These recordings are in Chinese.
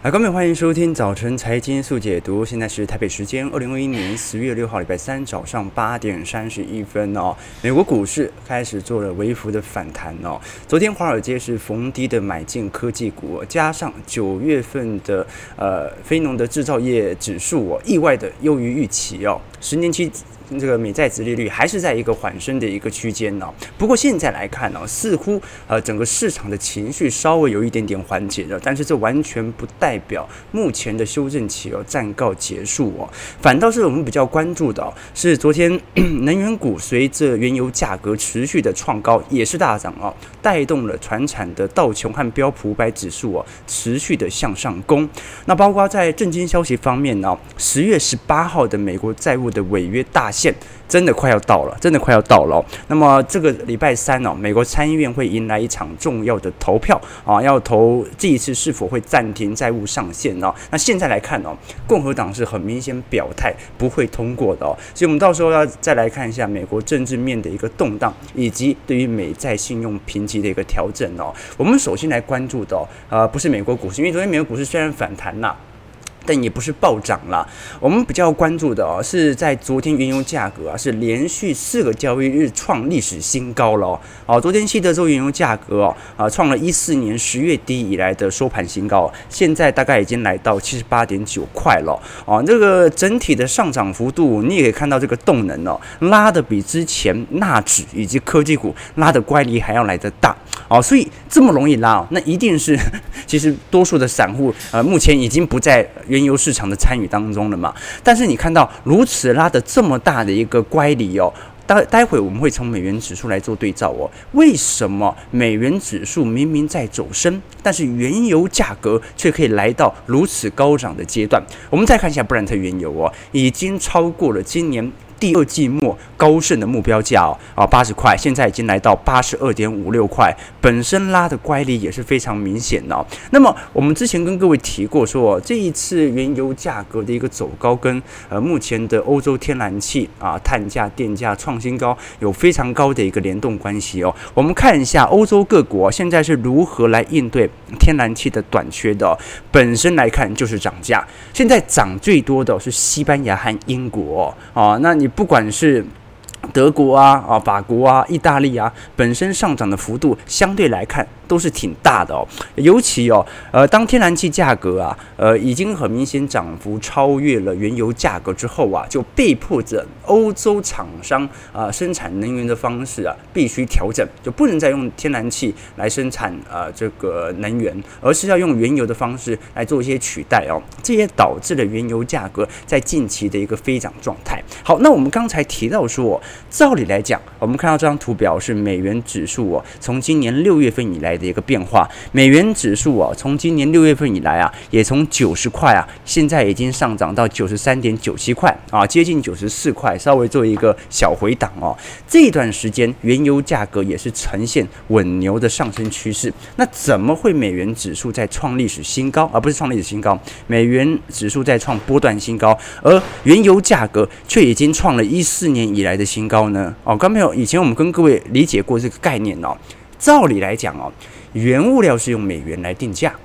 各位欢迎收听早晨财经速解读。现在是台北时间2021年10月6号礼拜三早上8点31分哦。美国股市开始做了微幅的反弹哦。昨天华尔街是逢低的买进科技股，加上9月份的非农的制造业指数意外的优于预期哦。10年期这个美债殖利率还是在一个缓升的一个区间哦。不过现在来看哦，似乎整个市场的情绪稍微有一点点缓解了，但是这完全不代表目前的修正期暂告结束哦。反倒是我们比较关注的是昨天能源股随着原油价格持续的创高，也是大涨哦，带动了传产的道琼和标普500指数持续的向上攻。那包括在政经消息方面呢，10月18号的美国债务的违约大限真的快要到了，那么这个礼拜三美国参议院会迎来一场重要的投票要投这一次是否会暂停债务上限那现在来看共和党是很明显表态不会通过的所以我们到时候要再来看一下美国政治面的一个动荡，以及对于美债信用评级的一个调整我们首先来关注的不是美国股市，因为昨天美国股市虽然反弹啦，但也不是暴涨啦。我们比较关注的是在昨天原油价格是连续4个交易日创历史新高了昨天西德州原油价格创了14年10月底以来的收盘新高，现在大概已经来到78.9块了这个整体的上涨幅度，你也可以看到这个动能拉得比之前纳指以及科技股拉的乖离还要来得大所以这么容易拉那一定是其实多数的散户目前已经不在原油市场的参与当中了嘛。但是你看到如此拉的这么大的一个乖离待会我们会从美元指数来做对照为什么美元指数明明在走升，但是原油价格却可以来到如此高涨的阶段？我们再看一下布兰特原油已经超过了今年第二季末高盛的目标价80块，现在已经来到82.56块，本身拉的乖离也是非常明显的那么我们之前跟各位提过说，这一次原油价格的一个走高跟目前的欧洲天然气碳价、电价创新高有非常高的一个联动关系我们看一下欧洲各国现在是如何来应对天然气的短缺的本身来看就是涨价，现在涨最多的是西班牙和英国那你不管是德国法国意大利本身上涨的幅度相对来看都是挺大的尤其当天然气价格已经很明显涨幅超越了原油价格之后就被迫着欧洲厂商生产能源的方式必须调整，就不能再用天然气来生产这个能源，而是要用原油的方式来做一些取代这也导致了原油价格在近期的一个飞涨状态。好，那我们刚才提到说照理来讲，我们看到这张图表是美元指数从今年6月份以来的一个变化。美元指数从今年6月份以来也从90块现在已经上涨到93.97块接近94块，稍微做一个小回档这一段时间原油价格也是呈现稳牛的上升趋势。那怎么会美元指数在创历史新高，而不是创历史新高？美元指数在创波段新高，而原油价格却已经创了14年以来的新高呢？刚没有，以前我们跟各位理解过这个概念照理来讲原物料是用美元来定价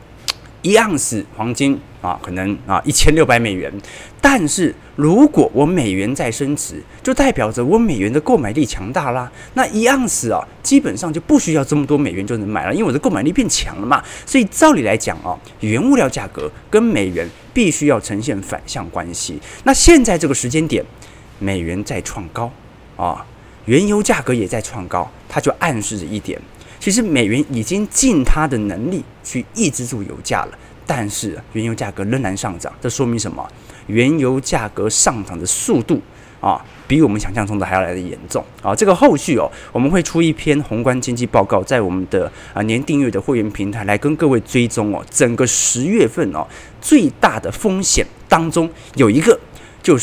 ，1盎司黄金可能1600美元，但是如果我美元在升值，就代表着我美元的购买力强大啦。那1盎司基本上就不需要这么多美元就能买了，因为我的购买力变强了嘛。所以照理来讲原物料价格跟美元必须要呈现反向关系。那现在这个时间点，美元在创高原油价格也在创高，它就暗示着一点，其实美元已经尽它的能力去抑制住油价了，但是原油价格仍然上涨，这说明什么？原油价格上涨的速度比我们想象中的还要来得严重这个后续我们会出一篇宏观经济报告，在我们的年订阅的会员平台来跟各位追踪整个10月份最大的风险当中有一个就是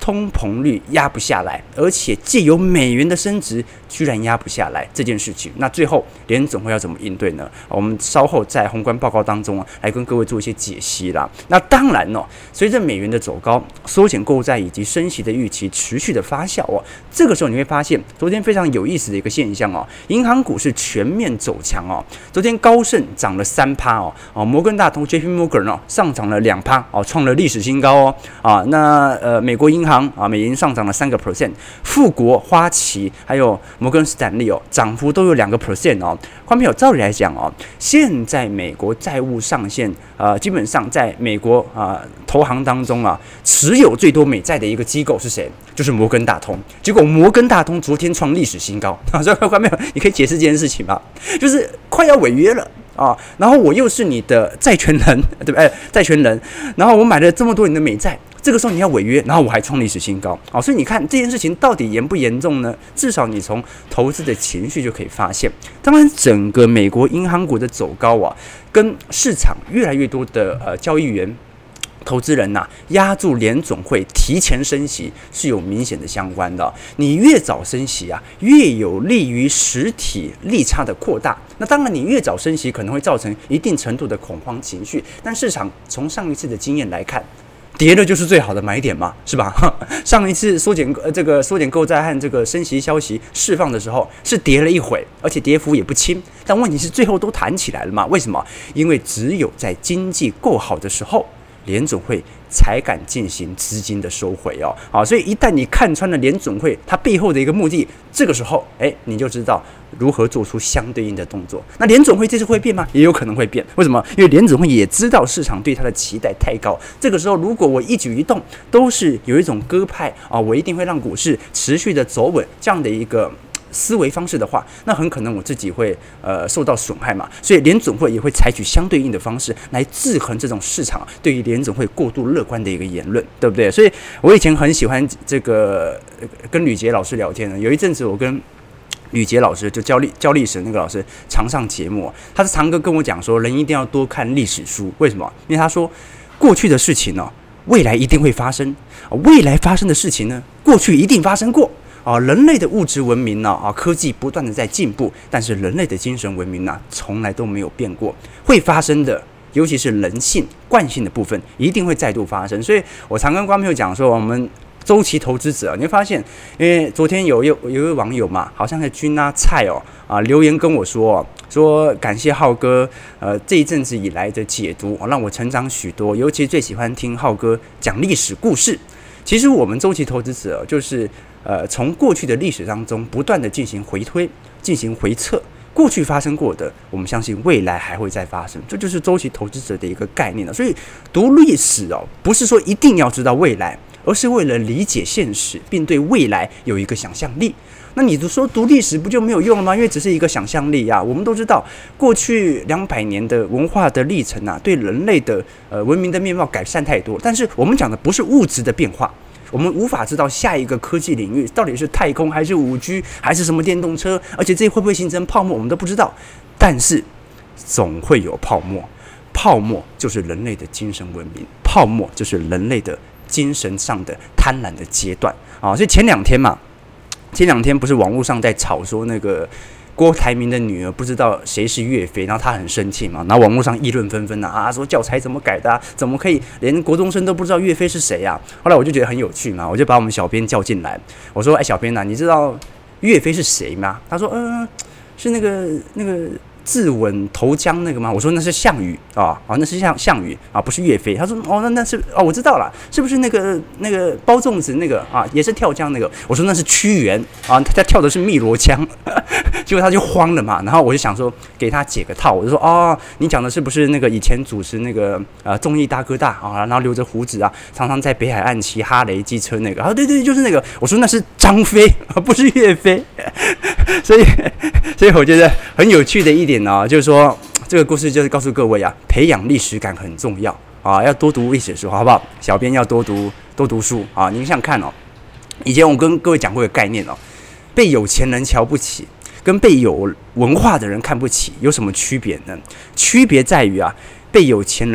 通膨率压不下来，而且借由美元的升值居然压不下来这件事情，那最后联总会要怎么应对呢？我们稍后在宏观报告当中来跟各位做一些解析啦。那当然随着美元的走高、缩减购债以及升息的预期持续的发酵这个时候你会发现昨天非常有意思的一个现象银行股是全面走强昨天高盛涨了3%摩根大通 JP Morgan 上涨了2%创了历史新高那美国银行美银上涨了3%，富国、花旗还有摩根斯坦利涨幅都有2%观众朋友，照理来讲现在美国债务上限基本上在美国投行当中持有最多美债的一个机构是谁？就是摩根大通。结果摩根大通昨天创历史新高所以观众朋友，你可以解释这件事情吗？就是快要违约了然后我又是你的债权人，对不对？债权人，然后我买了这么多你的美债，这个时候你要违约，然后我还创历史新高所以你看这件事情到底严不严重呢？至少你从投资的情绪就可以发现。当然，整个美国银行股的走高跟市场越来越多的交易员、投资人压住联总会提前升息是有明显的相关的你越早升息越有利于实体利差的扩大。那当然，你越早升息可能会造成一定程度的恐慌情绪，但市场从上一次的经验来看，跌的就是最好的买点嘛，是吧？上一次缩减购债和这个升息消息释放的时候是跌了一会，而且跌幅也不轻，但问题是最后都弹起来了嘛？为什么？因为只有在经济够好的时候，联总会才敢进行资金的收回所以一旦你看穿了联总会它背后的一个目的，这个时候你就知道如何做出相对应的动作。那联总会这次会变吗？也有可能会变。为什么？因为联总会也知道市场对它的期待太高，这个时候如果我一举一动都是有一种鸽派我一定会让股市持续的走稳这样的一个思维方式的话，那很可能我自己会受到损害嘛。所以联总会也会采取相对应的方式来制衡这种市场对于联总会过度乐观的一个言论，对不对？所以我以前很喜欢这个跟吕杰老师聊天有一阵子我跟吕杰老师就教历史那个老师常上节目，他是常跟我讲说，人一定要多看历史书。为什么？因为他说过去的事情未来一定会发生未来发生的事情呢，过去一定发生过人类的物质文明科技不断的在进步，但是人类的精神文明从来都没有变过，会发生的，尤其是人性惯性的部分，一定会再度发生。所以我常跟观众朋友讲说，我们周期投资者你会发现，因为昨天有一位网友嘛，好像是君菜留言跟我说感谢浩哥这一阵子以来的解读让我成长许多，尤其最喜欢听浩哥讲历史故事。其实我们周期投资者就是从过去的历史当中不断的进行回推、进行回测，过去发生过的，我们相信未来还会再发生，这就是周期投资者的一个概念了。所以读历史不是说一定要知道未来，而是为了理解现实，并对未来有一个想象力。那你说读历史不就没有用了吗？因为只是一个想象力我们都知道，过去200年的文化的历程对人类的文明的面貌改善太多，但是我们讲的不是物质的变化。我们无法知道下一个科技领域到底是太空还是5G还是什么电动车，而且这会不会形成泡沫我们都不知道，但是总会有泡沫。泡沫就是人类的精神文明，泡沫就是人类的精神上的贪婪的阶段所以前两天不是网络上在吵说那个郭台铭的女儿不知道谁是岳飞，然后她很生气嘛，然后网络上议论纷纷说教材怎么改的怎么可以连国中生都不知道岳飞是谁后来我就觉得很有趣嘛，我就把我们小编叫进来，我说小编你知道岳飞是谁吗？他说是那个自刎投江那个吗？我说那是项羽那是项羽不是岳飞。他说那是我知道了，是不是那个包粽子那个也是跳江那个？我说那是屈原他跳的是汨罗江。结果他就慌了嘛，然后我就想说给他解个套，我就说你讲的是不是那个以前主持那个综艺大哥大然后留着胡子常常在北海岸骑哈雷机车那个对，就是那个。我说那是张飞不是岳飞。所以我觉得很有趣的一点就是说这个故事就是告诉各位培养历史感很重要要多读历史书，好不好？小编要多读书你想想看以前我跟各位讲过一个概念被有钱人瞧不起跟被有文化的人看不起有什么区别呢？区别在于被有钱人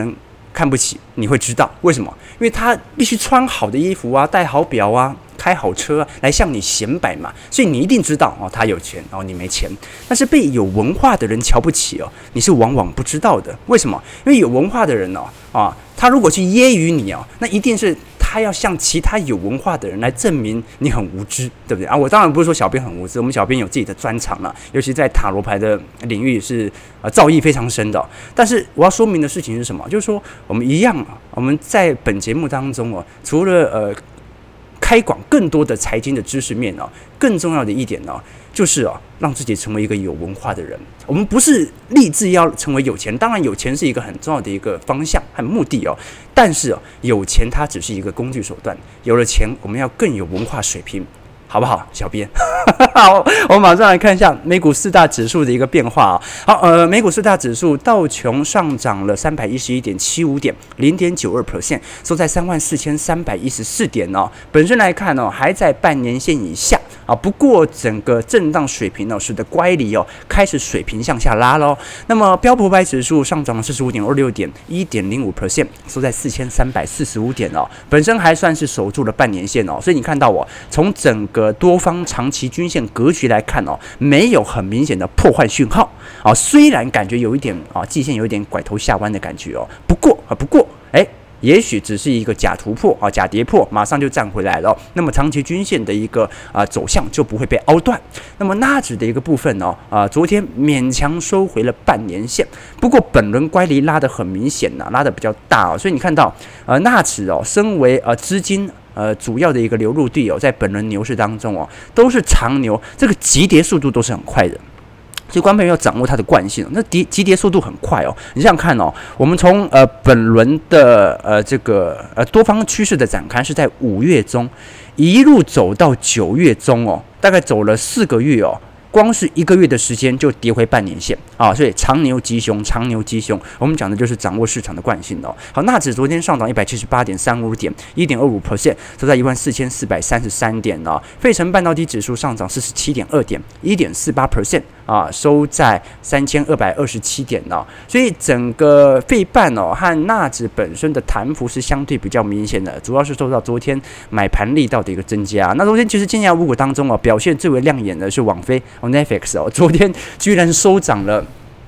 看不起，你会知道为什么？因为他必须穿好的衣服啊，戴好表啊，开好车啊，来向你显摆嘛，所以你一定知道哦，他有钱，然后你没钱。但是被有文化的人瞧不起哦，你是往往不知道的。为什么？因为有文化的人哦，他如果去揶揄你哦，那一定是他要向其他有文化的人来证明你很无知，对不对啊？我当然不是说小编很无知，我们小编有自己的专长了，尤其在塔罗牌的领域是造诣非常深的哦。但是我要说明的事情是什么？就是说我们一样啊，我们在本节目当中哦，除了开广更多的财经的知识面哦，更重要的一点呢，就是让自己成为一个有文化的人。我们不是立志要成为有钱，当然有钱是一个很重要的一个方向和目的哦。但是有钱它只是一个工具手段，有了钱我们要更有文化水平，好不好，小编？好，我们马上来看一下美股四大指数的一个变化啊。好，美股四大指数道琼上涨了311.75点，0.92%，收在34314点哦。本身来看还在半年线以下啊。不过整个震荡水平使得乖离开始水平向下拉喽。那么标普500指数上涨了45.26点，1.05%，收在4345点哦。本身还算是守住了半年线哦，所以你看到从整个多方长期均线格局来看没有很明显的破坏讯号啊。虽然感觉有一点季线有一点拐头下弯的感觉不过也许只是一个假突破假跌破，马上就站回来了那么长期均线的一个走向就不会被凹断。那么纳指的一个部分昨天勉强收回了半年线，不过本轮乖离拉得很明显拉得比较大所以你看到纳指身为资金主要的一个流入地在本轮牛市当中都是长牛，这个急跌速度都是很快的。所以观众朋友要掌握它的惯性，那急跌速度很快你想想看我们从本轮的这个多方趋势的展开是在5月中一路走到9月中大概走了4个月光是1个月的时间就跌回半年线所以长牛吉凶，长牛吉凶，我们讲的就是掌握市场的惯性好，纳指昨天上涨178.35点，1.25%，收在14433点费城半导体指数上涨47.2点，1.48%收在3227点所以整个费半和纳指本身的弹幅是相对比较明显的，主要是受到昨天买盘力道的一个增加。那昨天其实尖牙五股当中表现最为亮眼的是网飞Netflix 昨天居然收涨了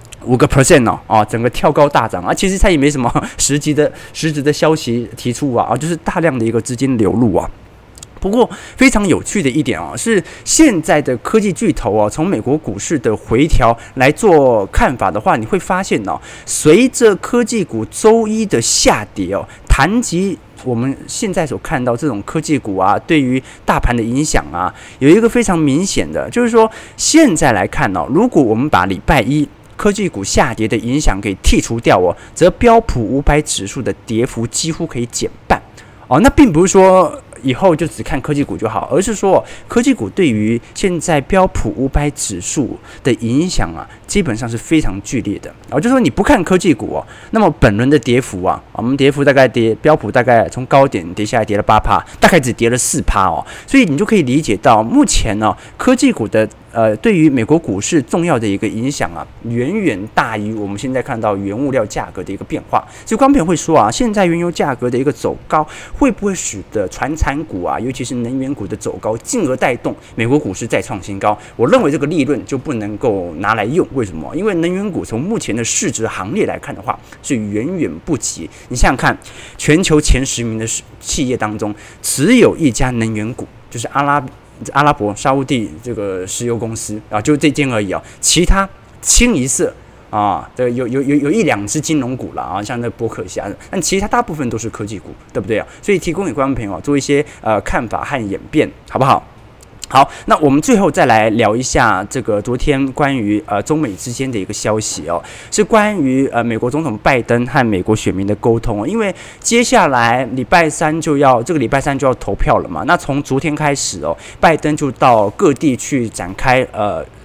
5% 整个跳高大涨其实它也没什么实质的消息提出就是大量的一个资金流入不过非常有趣的一点是现在的科技巨头从美国股市的回调来做看法的话，你会发现随着科技股周一的下跌谈及我们现在所看到这种科技股对于大盘的影响有一个非常明显的，就是说现在来看如果我们把礼拜一科技股下跌的影响给剔除掉则标普500指数的跌幅几乎可以减半那并不是说以后就只看科技股就好，而是说科技股对于现在标普500指数的影响基本上是非常剧烈的就是说你不看科技股那么本轮的跌幅我们跌幅大概标普大概从高点跌下来跌了8%，大概只跌了4%所以你就可以理解到目前科技股的对于美国股市重要的一个影响远远大于我们现在看到原物料价格的一个变化。所以观众朋友会说现在原油价格的一个走高会不会使得传产股尤其是能源股的走高，进而带动美国股市再创新高？我认为这个利润就不能够拿来用。为什么？因为能源股从目前的市值行列来看的话，是远远不及。你想想看，全球前10名的企业当中，只有一家能源股，就是阿拉伯沙烏地这个石油公司就这间而已其他清一色这有1-2只金融股了像那波克夏，但其他大部分都是科技股，对不对所以提供给观众朋友做一些看法和演变，好不好？好，那我们最后再来聊一下这个昨天关于中美之间的一个消息是关于美国总统拜登和美国选民的沟通因为接下来这个礼拜三就要投票了嘛，那从昨天开始拜登就到各地去展开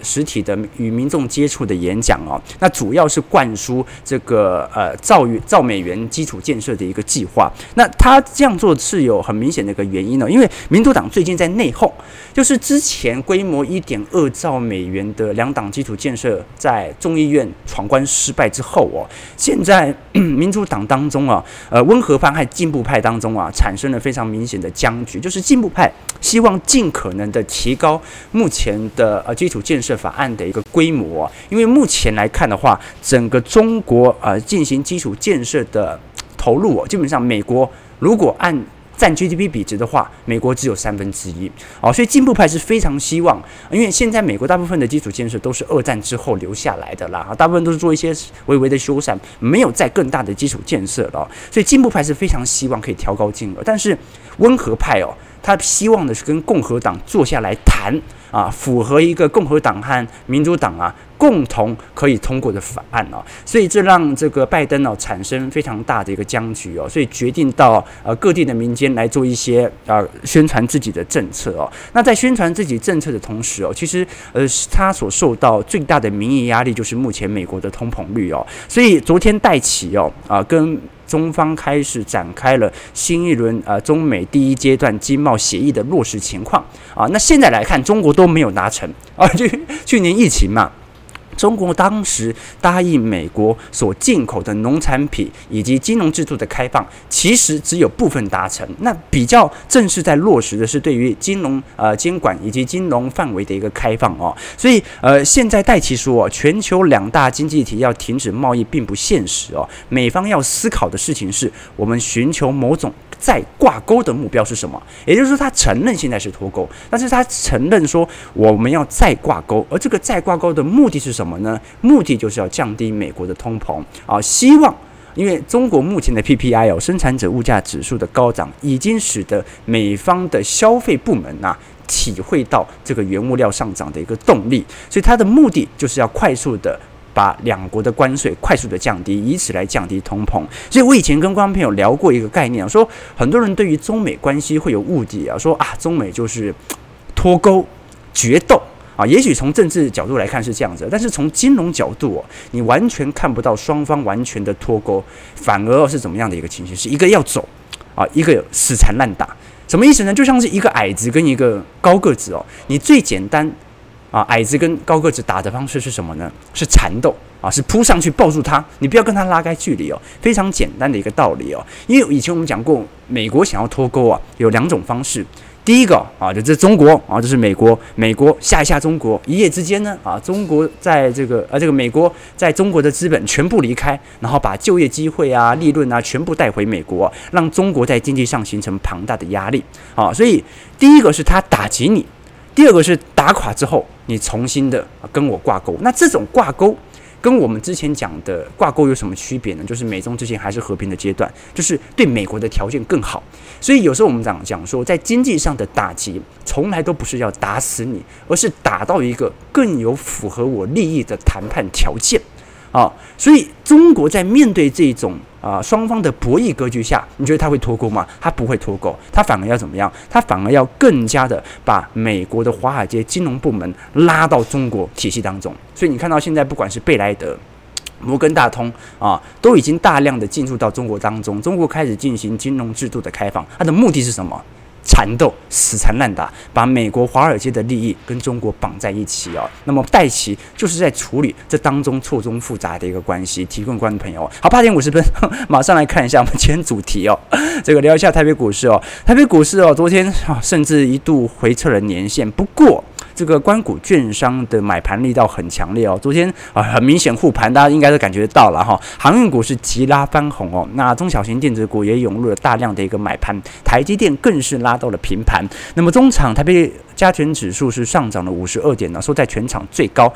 实体的与民众接触的演讲哦，那主要是灌输这个造美元基础建设的一个计划。那他这样做是有很明显的一个原因呢，因为民主党最近在内讧，就是之前规模1.2兆美元的两党基础建设在众议院闯关失败之后哦，现在民主党当中啊，温和派和进步派当中啊，产生了非常明显的僵局，就是进步派希望尽可能的提高目前的基础建设法案的一个规模啊，因为目前来看的话，整个中国进行基础建设的投入基本上美国如果按占 GDP 比值的话，美国只有1/3所以进步派是非常希望，因为现在美国大部分的基础建设都是二战之后留下来的啦，大部分都是做一些微微的修缮，没有再更大的基础建设了，所以进步派是非常希望可以调高金额，但是温和派他希望的是跟共和党坐下来谈符合一个共和党和民主党共同可以通过的法案所以这让这个拜登产生非常大的一个僵局所以决定到各地的民间来做一些宣传自己的政策那在宣传自己政策的同时其实他所受到最大的民意压力就是目前美国的通膨率所以昨天戴奇跟中方开始展开了新一轮中美第一阶段经贸协议的落实情况那现在来看，中国都没有达成就去年疫情嘛。中国当时答应美国所进口的农产品以及金融制度的开放，其实只有部分达成。那比较正式在落实的是对于金融监管以及金融范围的一个开放所以现在戴奇说全球2大经济体要停止贸易并不现实美方要思考的事情是我们寻求某种再挂钩的目标是什么？也就是说，他承认现在是脱钩，但是他承认说我们要再挂钩，而这个再挂钩的目的是什么呢？目的就是要降低美国的通膨希望。因为中国目前的 PPI 生产者物价指数的高涨，已经使得美方的消费部门体会到这个原物料上涨的一个动力，所以它的目的就是要快速的把两国的关税快速的降低，以此来降低通膨。所以我以前跟观众朋友聊过一个概念说很多人对于中美关系会有误解说中美就是脱钩决斗也许从政治角度来看是这样子，但是从金融角度你完全看不到双方完全的脱钩，反而是怎么样的一个情形？是一个要走一个死缠烂打。什么意思呢？就像是一个矮子跟一个高个子你最简单矮子跟高个子打的方式是什么呢？是缠斗是扑上去抱住他，你不要跟他拉开距离非常简单的一个道理因为以前我们讲过，美国想要脱钩有2种方式。第一个就是中国就是美国吓一吓中国，一夜之间呢中国在这个美国在中国的资本全部离开，然后把就业机会利润全部带回美国让中国在经济上形成庞大的压力所以第一个是他打击你，第二个是打垮之后你重新的跟我挂钩。那这种挂钩跟我们之前讲的挂钩有什么区别呢？就是美中之间还是和平的阶段，就是对美国的条件更好。所以有时候我们讲说，在经济上的打击从来都不是要打死你，而是打到一个更有符合我利益的谈判条件所以中国在面对这种双方的博弈格局下，你觉得他会脱钩吗？他不会脱钩，他反而要怎么样？他反而要更加的把美国的华尔街金融部门拉到中国体系当中。所以你看到现在不管是贝莱德、摩根大通都已经大量的进入到中国当中，中国开始进行金融制度的开放，它的目的是什么？缠斗，死缠烂打，把美国华尔街的利益跟中国绑在一起那么戴奇就是在处理这当中错综复杂的一个关系，提供观众朋友好，8点50分，马上来看一下我们今天主题这个聊一下台北股市台北股市昨天甚至一度回撤了年线，不过这个官股券商的买盘力道很强烈昨天很明显护盘，大家应该都感觉得到了航运股是急拉翻红那中小型电子股也涌入了大量的一个买盘，台积电更是拉到了平盘。那么中场台北加权指数是上涨了52点收在全场最高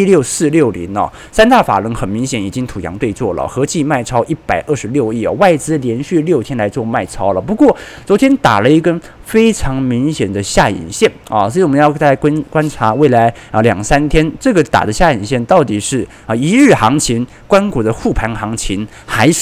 16460三大法人很明显已经土洋对坐了，合计卖超126亿外资连续6天来做卖超了。不过昨天打了一根非常明显的下影线所以我们要再观察未来2-3天这个打的下影线到底是一日行情、官股的护盘行情，还是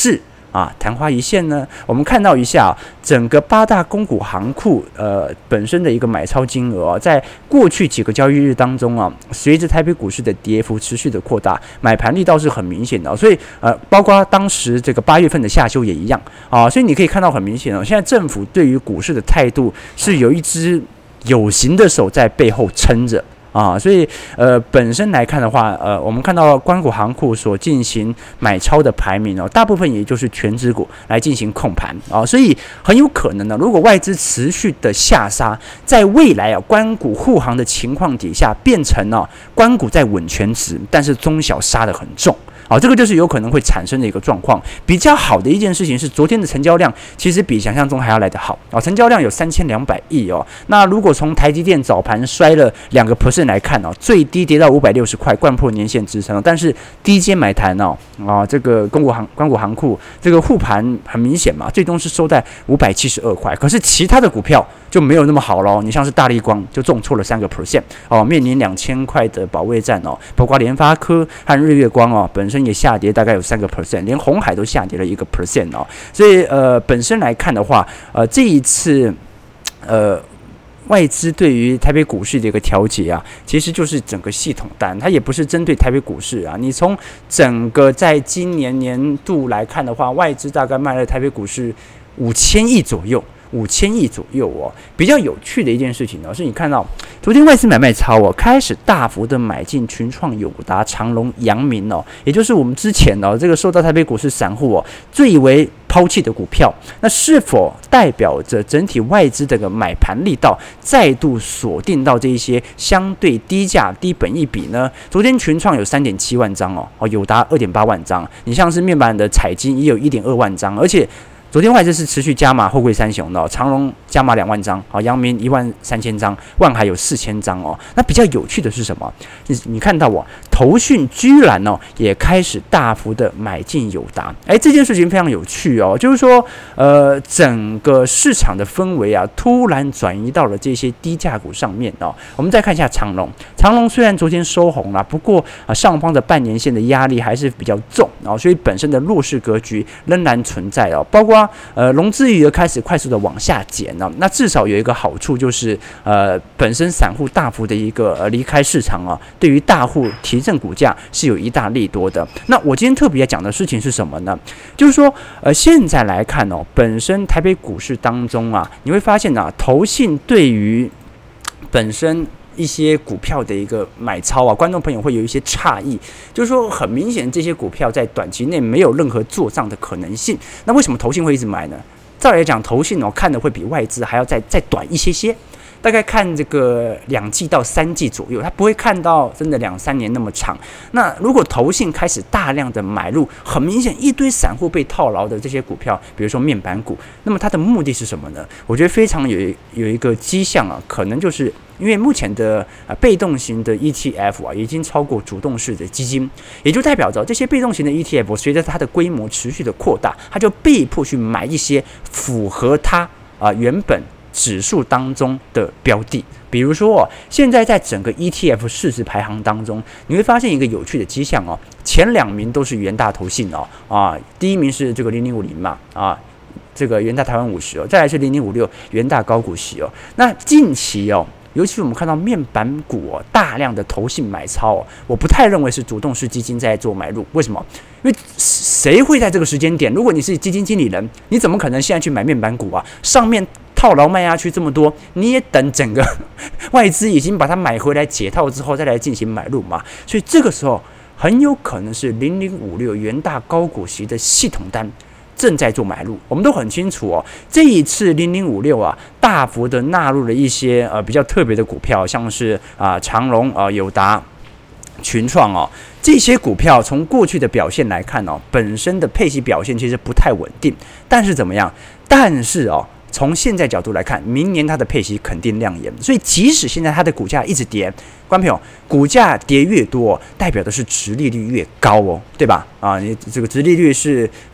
昙花一现呢？我们看到一下整个8大公股行库本身的一个买超金额在过去几个交易日当中随着台北股市的跌幅持续的扩大，买盘力道是很明显的所以包括当时这个8月份的下修也一样所以你可以看到很明显现在政府对于股市的态度是有一只有形的手在背后撑着。所以本身来看的话，我们看到官股行库所进行买超的排名大部分也就是全指股来进行控盘所以很有可能呢，如果外资持续的下杀，在未来官股护航的情况底下，变成官股在稳全值，但是中小杀得很重。这个就是有可能会产生的一个状况。比较好的一件事情是，昨天的成交量其实比想象中还要来得好成交量有3200亿那如果从台积电早盘摔了2% 来看最低跌到560块，掼破年线支撑但是低阶买盘这个官股行库这个护盘很明显嘛，最终是收在572块。可是其他的股票就没有那么好咯，你像是大立光就重挫了3%面临2000块的保卫战包括联发科和日月光本身也下跌大概有3%，连鸿海都下跌了1%所以本身来看的话，这一次外资对于台北股市的一个调节其实就是整个系统单，它也不是针对台北股市你从整个在今年年度来看的话，外资大概卖了台北股市5000亿左右。比较有趣的一件事情是你看到昨天外资买卖超开始大幅的买进群创、友达、长荣、阳明也就是我们之前这个受到台北股市散户最为抛弃的股票，那是否代表着整体外资这个买盘力道再度锁定到这一些相对低价低本益比呢？昨天群创有3.7万张友达2.8万张，你像是面板的彩晶也有1.2万张，而且昨天外资是持续加码货柜三雄的长荣加码2万张阳明13000张，万海有4000张那比较有趣的是什么？你看到投信居然也开始大幅的买进友达，这件事情非常有趣就是说整个市场的氛围突然转移到了这些低价股上面我们再看一下长荣虽然昨天收红了，不过上方的半年线的压力还是比较重所以本身的弱势格局仍然存在包括融资余额开始快速的往下减那至少有一个好处就是本身散户大幅的一个离开市场对于大户提振股价是有一大利多的。那我今天特别要讲的事情是什么呢？就是说现在来看本身台北股市当中你会发现投信对于本身一些股票的一个买超观众朋友会有一些诧异，就是说很明显这些股票在短期内没有任何做账的可能性，那为什么投信会一直买呢？照来讲，投信看的会比外资还要再短一些，大概看这个2季到3季左右，它不会看到真的2-3年那么长。那如果投信开始大量的买入，很明显一堆散户被套牢的这些股票，比如说面板股，那么它的目的是什么呢？我觉得非常有一个迹象可能就是因为目前的被动型的 ETF 已经超过主动式的基金，也就代表着这些被动型的 ETF 随着它的规模持续的扩大，它就被迫去买一些符合它原本指数当中的标的。比如说现在在整个 ETF 市值排行当中，你会发现一个有趣的迹象前2名都是元大投信第一名是这个0050嘛这个元大台湾50再来是0056元大高股息那近期尤其我们看到面板股大量的投信买超我不太认为是主动式基金在做买入。为什么？因为谁会在这个时间点，如果你是基金经理人，你怎么可能现在去买面板股上面套牢卖压区这么多，你也等整个外资已经把它买回来解套之后再来进行买入嘛。所以这个时候很有可能是0056元大高股息的系统单正在做买入。我们都很清楚这一次0056大幅的纳入了一些比较特别的股票，像是长荣友达、群创这些股票从过去的表现来看本身的配息表现其实不太稳定，但是怎么样？但是从现在角度来看，明年它的配息肯定亮眼，所以即使现在它的股价一直跌，观众朋友，股价跌越多，代表的是殖利率越高对吧？你这个殖利率是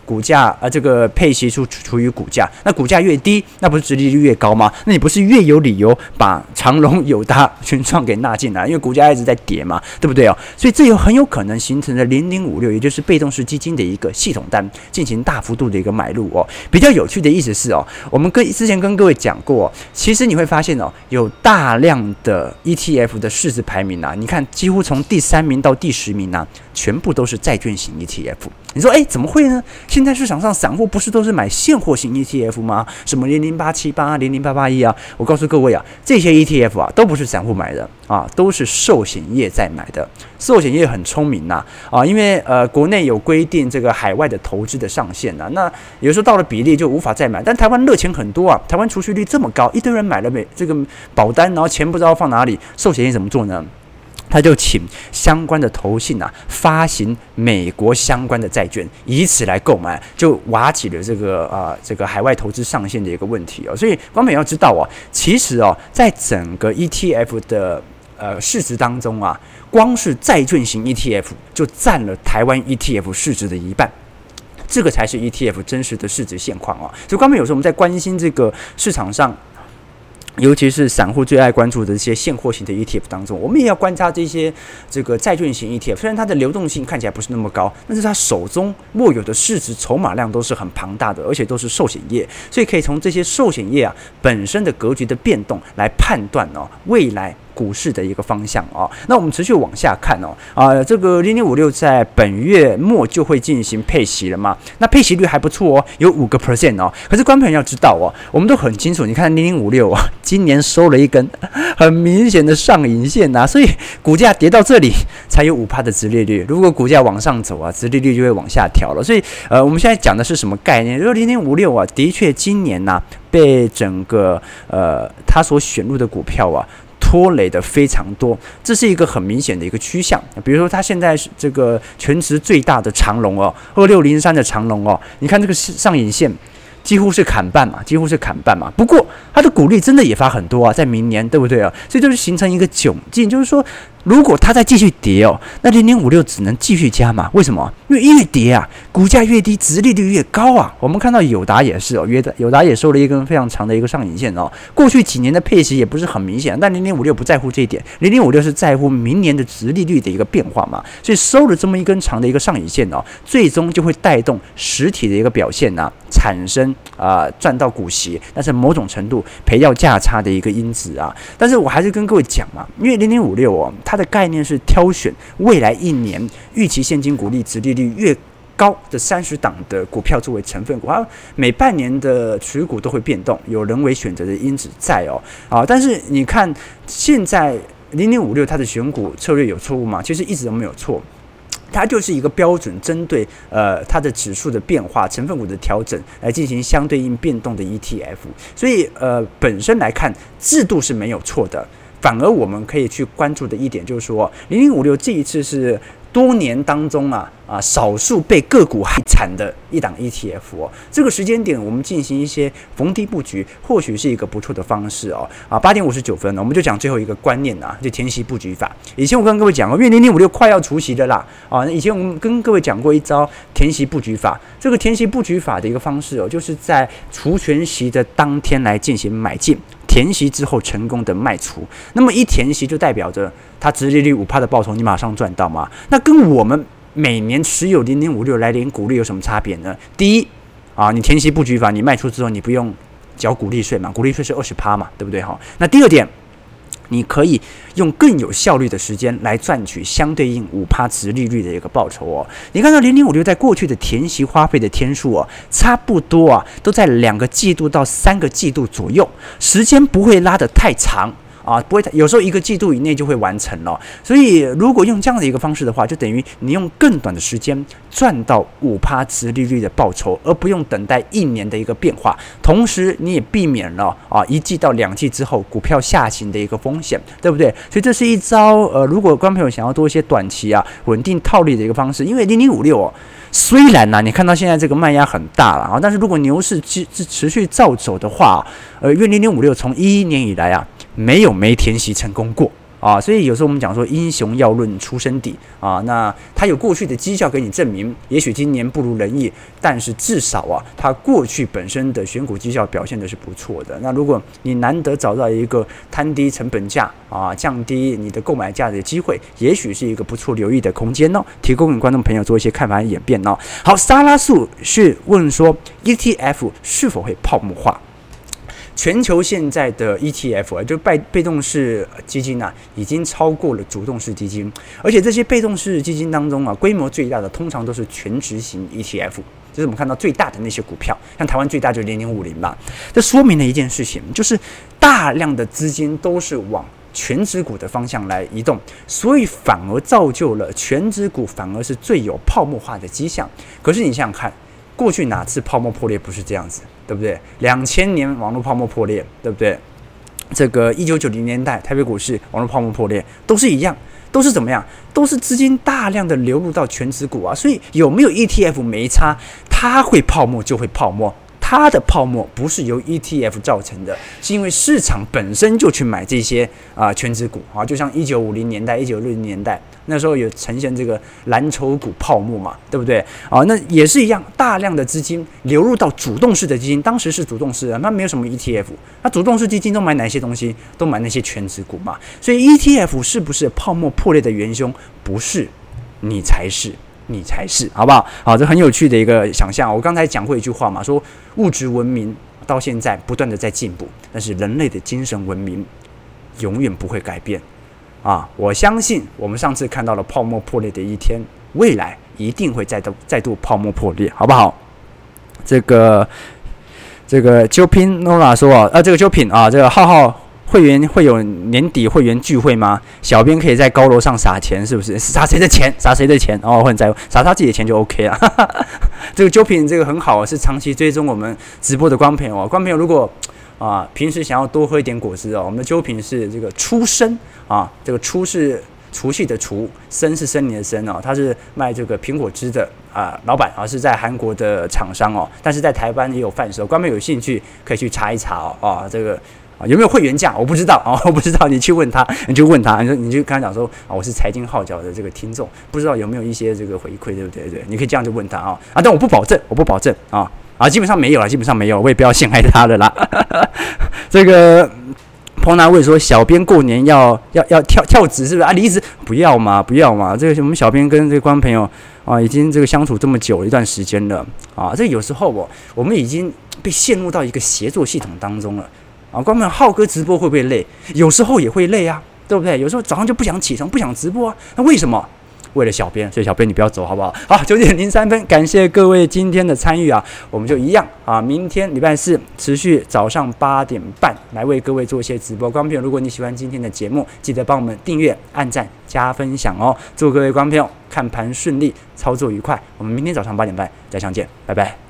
股价这个配息除以股价，那股价越低，那不是殖利率越高吗？那你不是越有理由把长荣、友达、群创给纳进来，因为股价一直在跌嘛，对不对哦？所以这很有可能形成了0056，也就是被动式基金的一个系统单，进行大幅度的一个买入哦。比较有趣的意思是哦，我们之前跟各位讲过，其实你会发现哦，有大量的 ETF 的市值排名啊，你看几乎从第3名到第10名啊，全部都是债券型 ETF。你说，怎么会呢？现在市场上散户不是都是买现货型 ETF 吗？什么00878、00881啊？我告诉各位啊，这些 ETF 啊，都不是散户买的啊，都是寿险业在买的。寿险业很聪明呐因为国内有规定这个海外的投资的上限呐，那有时候到了比例就无法再买。但台湾热钱很多啊，台湾储蓄率这么高，一堆人买了这个保单，然后钱不知道放哪里，寿险业怎么做呢？他就请相关的投信发行美国相关的债券，以此来购买，就瓦解了这个海外投资上限的一个问题哦。所以观众要知道其实在整个 ETF 的市值当中光是债券型 ETF 就占了台湾 ETF 市值的1半。这个才是 ETF 真实的市值现况所以观众有时候我们在关心这个市场上，尤其是散户最爱关注的这些现货型的 ETF 当中，我们也要观察这个债券型 ETF。虽然它的流动性看起来不是那么高，但是它手中握有的市值筹码量都是很庞大的，而且都是寿险业，所以可以从这些寿险业本身的格局的变动来判断未来股市的一个方向那我们持续往下看这个0056在本月末就会进行配息了嘛？那配息率还不错有5%可是观众朋友要知道我们都很清楚，你看0056今年收了一根很明显的上影线所以股价跌到这里才有5%的殖利率。如果股价往上走殖利率就会往下调了。所以我们现在讲的是什么概念？就是0056的确今年被整个它所选入的股票拖累的非常多，这是一个很明显的一个趋向。比如说，它现在这个全值最大的长荣2603的长荣你看这个上影线几乎是砍半嘛，不过它的股利真的也发很多在明年，对不对所以就是形成一个窘境，就是说，如果它再继续跌那0056只能继续加码。为什么？因为越跌股价越低，殖利率越高我们看到友达也是友达也收了一根非常长的一个上影线过去几年的配息也不是很明显，但0056不在乎这一点，0056是在乎明年的殖利率的一个变化嘛，所以收了这么一根长的一个上影线最终就会带动实体的一个表现产生赚到股息，但是某种程度赔掉价差的一个因子但是我还是跟各位讲嘛，因为0056它的概念是挑选未来1年预期现金股利殖利率越高的30档的股票作为成分股，它每半年的持股都会变动，有人为选择的因子在但是你看现在0056它的选股策略有错误吗？其实一直都没有错。它就是一个标准针对它的指数的变化、成分股的调整来进行相对应变动的 ETF， 所以本身来看制度是没有错的，反而我们可以去关注的一点就是说，0056这一次是多年当中少数被个股害惨的一档 ETF 这个时间点我们进行一些逢低布局，或许是一个不错的方式8点59分我们就讲最后一个观念就填息布局法。以前我跟各位讲过，因为0056快要除息的啦以前我们跟各位讲过一招填息布局法。这个填息布局法的一个方式就是在除权息的当天来进行买进，填息之后成功的卖出。那么一填息就代表着它殖利率5%的报酬，你马上赚到嘛？那跟我们每年持有0056来领股利有什么差别呢？第一你填息布局法，你卖出之后你不用缴股利税嘛，股利税是20%嘛，对不对那第二点，你可以用更有效率的时间来赚取相对应5%殖利率的一个报酬你看到0056在过去的填息花费的天数差不多都在2个季度到3个季度左右，时间不会拉得太长。不会，有时候1个季度以内就会完成了。所以如果用这样的一个方式的话，就等于你用更短的时间赚到5%殖利率的报酬，而不用等待1年的一个变化。同时你也避免了1季到2季之后股票下行的一个风险，对不对？所以这是一招如果观众朋友想要多一些短期稳定套利的一个方式。因为0056虽然你看到现在这个卖压很大了但是如果牛市持续照走的话因为0056从11年以来没填息成功过啊，所以有时候我们讲说英雄要论出身底啊，那他有过去的绩效给你证明，也许今年不如人意，但是至少啊，他过去本身的选股绩效表现的是不错的。那如果你难得找到一个摊低成本价啊，降低你的购买价的机会，也许是一个不错留意的空间哦。提供给观众朋友做一些看法和演变哦。好，沙拉素是问说 ETF 是否会泡沫化？全球现在的 ETF 就被动式基金啊，已经超过了主动式基金，而且这些被动式基金当中啊，规模最大的通常都是全值型 ETF， 就是我们看到最大的那些股票，像台湾最大就是0050嘛。这说明了一件事情，就是大量的资金都是往全指股的方向来移动，所以反而造就了全指股反而是最有泡沫化的迹象。可是你想想看，过去哪次泡沫破裂不是这样子？对不对？2000年网络泡沫破裂，对不对？这个1990年代台北股市网络泡沫破裂，都是一样，都是怎么样？都是资金大量的流入到全指股啊。所以有没有 ETF 没差，它会泡沫就会泡沫。它的泡沫不是由 ETF 造成的，是因为市场本身就去买这些全指股啊，就像1950年代、1960年代那时候有呈现这个蓝筹股泡沫嘛，对不对啊？那也是一样，大量的资金流入到主动式的基金，当时是主动式的，那没有什么 ETF， 那主动式基金都买哪些东西？都买那些全指股嘛。所以 ETF 是不是泡沫破裂的元凶？不是，你才是。你才是，好不好？好，这很有趣的一个想象。我刚才讲过一句话嘛，说物质文明到现在不断的在进步，但是人类的精神文明永远不会改变啊！我相信我们上次看到了泡沫破裂的一天，未来一定会再度泡沫破裂，好不好？这个 Jopin Nora 说这个 Jopin 这个浩会员会有年底会员聚会吗？小编可以在高楼上撒钱，是不是？撒谁的钱？撒谁的钱？我很在乎，撒他自己的钱就 OK 了。这个 Jopin 这个很好，是长期追踪我们直播的观朋友观朋友如果平时想要多喝一点果汁我们的 Jopin 是这个出生这个出是除夕的除，生是森林的生他是卖这个苹果汁的老板是在韩国的厂商但是在台湾也有贩售，观众有兴趣可以去查一查这个有没有会员价？我不知道我不知道，你去问他，你就问他，你就跟他讲说我是财经号角的这个听众，不知道有没有一些这个回馈，对不对？对，你可以这样就问他但我不保证，基本上没有了，我也不要陷害他了啦。这个彭南问说，小编过年要跳职是不是离职？不要嘛，这个我们小编跟这个观众朋友已经这个相处这么久一段时间了这有时候我们已经被陷入到一个协作系统当中了观众朋友，浩哥直播会不会累？有时候也会累对不对？有时候早上就不想起床，不想直播那为什么？为了小编，所以小编你不要走好不好？好，9:03分，感谢各位今天的参与我们就一样明天礼拜四持续早上8点半来为各位做一些直播。观众朋友，如果你喜欢今天的节目，记得帮我们订阅、按赞、加分享祝各位观众朋友看盘顺利，操作愉快。我们明天早上8点半再相见，拜拜。